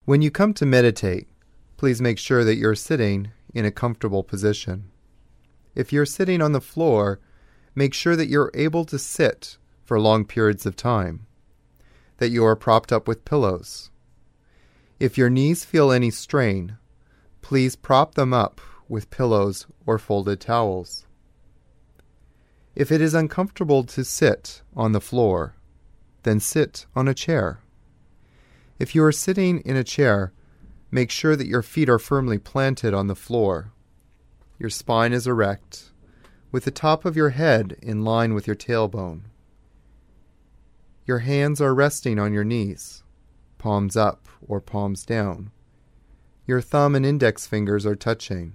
When you come to meditate, please make sure that you're sitting in a comfortable position. If you're sitting on the floor, make sure that you're able to sit for long periods of time, that you are propped up with pillows. If your knees feel any strain, please prop them up with pillows or folded towels. If it is uncomfortable to sit on the floor, then sit on a chair. If you are sitting in a chair, make sure that your feet are firmly planted on the floor. Your spine is erect, with the top of your head in line with your tailbone. Your hands are resting on your knees, palms up or palms down. Your thumb and index fingers are touching.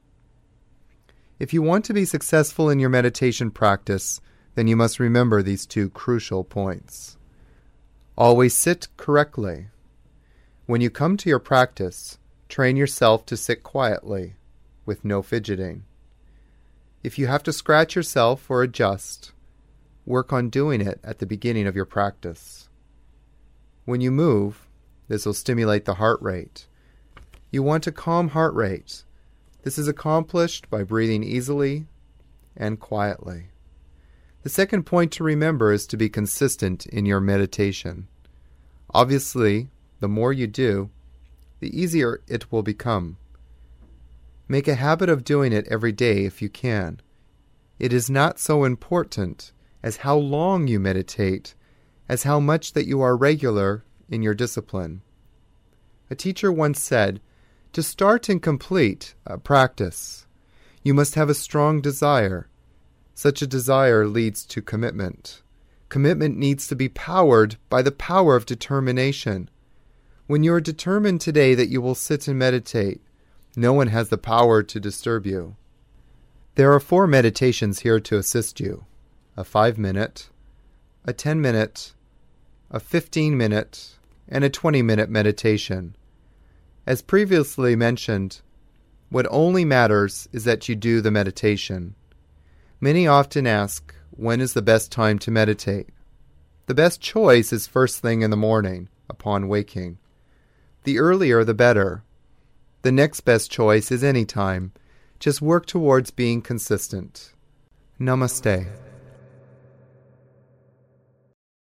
If you want to be successful in your meditation practice, then you must remember these two crucial points. Always sit correctly. When you come to your practice, train yourself to sit quietly, with no fidgeting. If you have to scratch yourself or adjust, work on doing it at the beginning of your practice. When you move, this will stimulate the heart rate. You want a calm heart rate. This is accomplished by breathing easily and quietly. The second point to remember is to be consistent in your meditation. Obviously, the more you do, the easier it will become. Make a habit of doing it every day if you can. It is not so important as how long you meditate, as how much that you are regular in your discipline. A teacher once said, to start and complete a practice, you must have a strong desire. Such a desire leads to commitment. Commitment needs to be powered by the power of determination. When you are determined today that you will sit and meditate, no one has the power to disturb you. There are 4 meditations here to assist you: a 5-minute, a 10-minute, a 15-minute, and a 20-minute meditation. As previously mentioned, what only matters is that you do the meditation. Many often ask, when is the best time to meditate? The best choice is first thing in the morning, upon waking. The earlier the better. The next best choice is any time. Just work towards being consistent. Namaste.